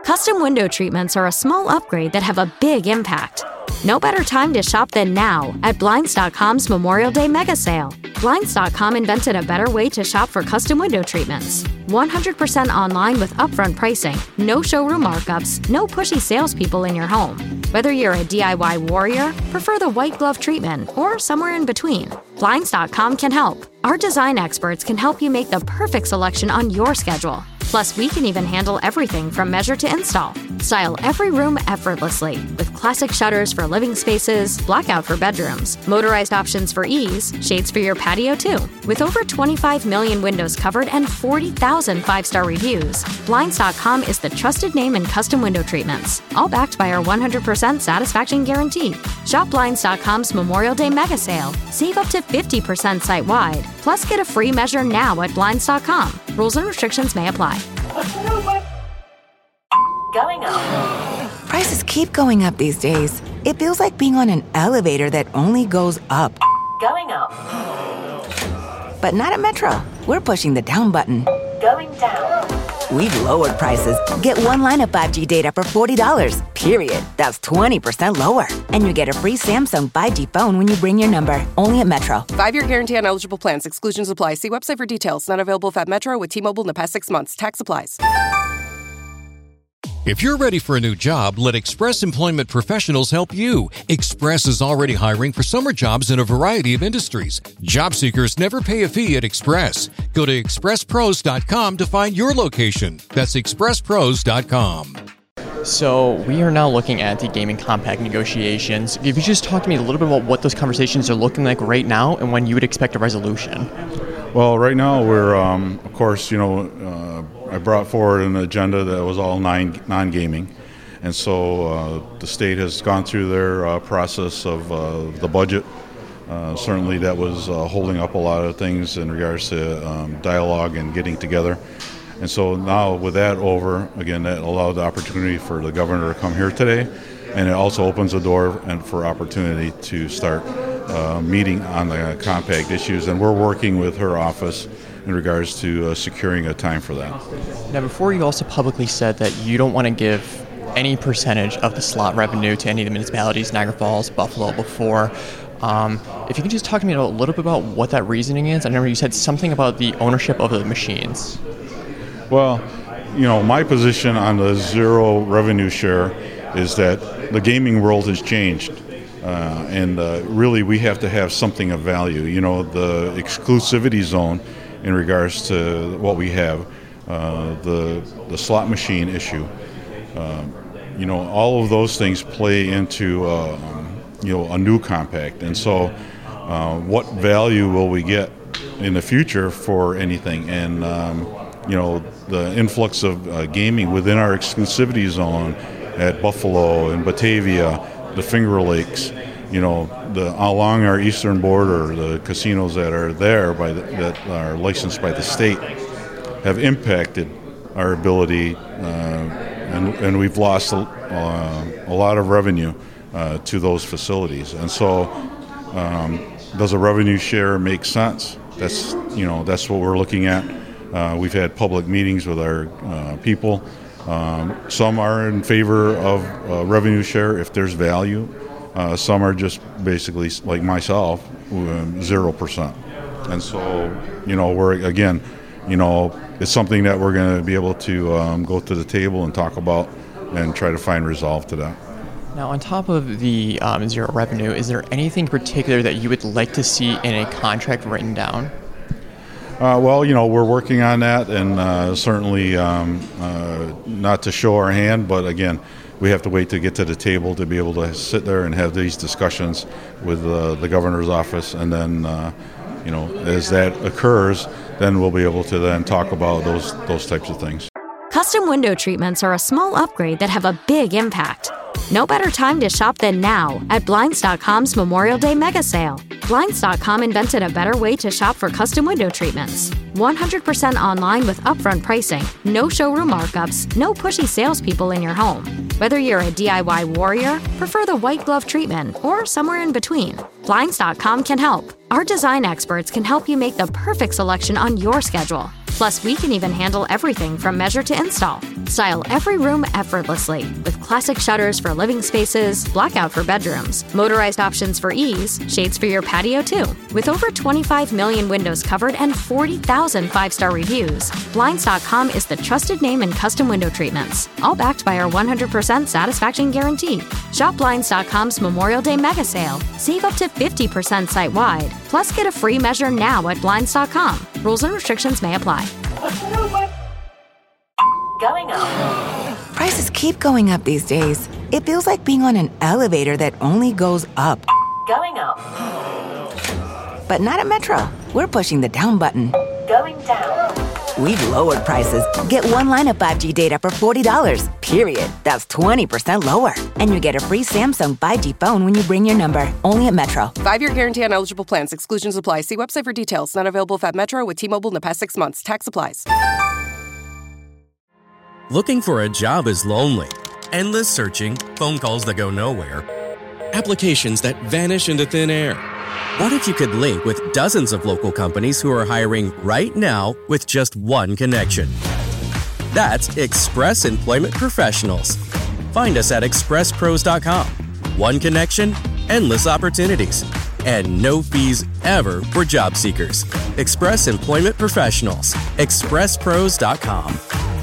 Custom window treatments are a small upgrade that have a big impact. No better time to shop than now at Blinds.com's Memorial Day Mega Sale. Blinds.com invented a better way to shop for custom window treatments. 100% online with upfront pricing, no showroom markups, no pushy salespeople in your home. Whether you're a DIY warrior, prefer the white glove treatment, or somewhere in between, Blinds.com can help. Our design experts can help you make the perfect selection on your schedule. Plus, we can even handle everything from measure to install. Style every room effortlessly with classic shutters for living spaces, blackout for bedrooms, motorized options for ease, shades for your patio too. With over 25 million windows covered and 40,000 five-star reviews, Blinds.com is the trusted name in custom window treatments, all backed by our 100% satisfaction guarantee. Shop Blinds.com's Memorial Day Mega Sale. Save up to 50% site-wide. Plus, get a free measure now at Blinds.com. Rules and restrictions may apply. Going up. Prices keep going up these days. It feels like being on an elevator that only goes up. Going up. But not at Metro. We're pushing the down button. Going down. We've lowered prices. Get one line of 5G data for $40, period. That's 20% lower. And you get a free Samsung 5G phone when you bring your number. Only at Metro. 5-year guarantee on eligible plans. Exclusions apply. See website for details. Not available at Metro with T-Mobile in the past 6 months. Tax applies. If you're ready for a new job, let Express Employment Professionals help you. Express is already hiring for summer jobs in a variety of industries. Job seekers never pay a fee at Express. Go to expresspros.com to find your location. That's expresspros.com. So we are now looking at the gaming compact negotiations. If you could just talk to me a little bit about what those conversations are looking like right now and when you would expect a resolution. Well, right now we're, of course, I brought forward an agenda that was all non-gaming. And so the state has gone through their process of the budget. Certainly that was holding up a lot of things in regards to dialogue and getting together. And so now with that over, again, that allowed the opportunity for the governor to come here today. And it also opens the door and for opportunity to start meeting on the compact issues. And we're working with her office in regards to securing a time for that. Now, before you also publicly said that you don't want to give any percentage of the slot revenue to any of the municipalities, Niagara Falls, Buffalo, before. If you can just talk to me a little bit about what that reasoning is. I remember you said something about the ownership of the machines. Well, my position on the zero revenue share is that the gaming world has changed. And really we have to have something of value. The exclusivity zone in regards to what we have, the slot machine issue. All of those things play into a new compact. And so what value will we get in the future for anything? And the influx of gaming within our exclusivity zone at Buffalo and Batavia, the Finger Lakes, along our eastern border, the casinos that are there that are licensed by the state have impacted our ability, and we've lost a lot of revenue to those facilities. And so, does a revenue share make sense? That's what we're looking at. We've had public meetings with our people. Some are in favor of revenue share if there's value. Some are just basically, like myself, 0%. And so, it's something that we're going to be able to go to the table and talk about and try to find resolve to that. Now, on top of the zero revenue, is there anything in particular that you would like to see in a contract written down? We're working on that, and certainly not to show our hand, but again, we have to wait to get to the table to be able to sit there and have these discussions with the governor's office, and then, as that occurs, then we'll be able to then talk about those types of things. Custom window treatments are a small upgrade that have a big impact. No better time to shop than now at Blinds.com's Memorial Day Mega Sale. Blinds.com invented a better way to shop for custom window treatments. 100% online with upfront pricing, no showroom markups, no pushy salespeople in your home. Whether you're a DIY warrior, prefer the white glove treatment, or somewhere in between, Blinds.com can help. Our design experts can help you make the perfect selection on your schedule. Plus, we can even handle everything from measure to install. Style every room effortlessly with classic shutters for living spaces, blackout for bedrooms, motorized options for ease, shades for your patio too. With over 25 million windows covered and 40,000 five-star reviews, Blinds.com is the trusted name in custom window treatments, all backed by our 100% satisfaction guarantee. Shop Blinds.com's Memorial Day mega sale. Save up to 50% site-wide. Plus, get a free measure now at Blinds.com. Rules and restrictions may apply. Going up. Prices keep going up these days. It feels like being on an elevator that only goes up. Going up. But not at Metro. We're pushing the down button. Going down. We've lowered prices. Get one line of 5G data for $40, period. That's 20% lower. And you get a free Samsung 5G phone when you bring your number. Only at Metro. 5-year guarantee on eligible plans. Exclusions apply. See website for details. Not available if at Metro with T-Mobile in the past 6 months. Tax applies. Looking for a job is lonely. Endless searching, phone calls that go nowhere, applications that vanish into thin air. What if you could link with dozens of local companies who are hiring right now with just one connection? That's Express Employment Professionals. Find us at expresspros.com. One connection, endless opportunities, and no fees ever for job seekers. Express Employment Professionals. expresspros.com.